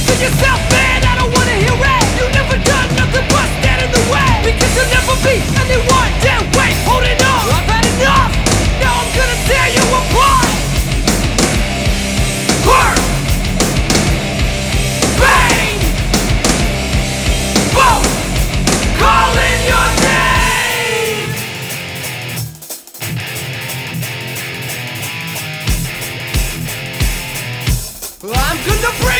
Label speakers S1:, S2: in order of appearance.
S1: to yourself, man, I don't wanna hear it. You never done nothing but stand in the way, because you'll never be anyone. Damn, wait, hold it up, I've had enough. Now I'm gonna tear you apart. Hurt, pain, both calling your name. I'm gonna break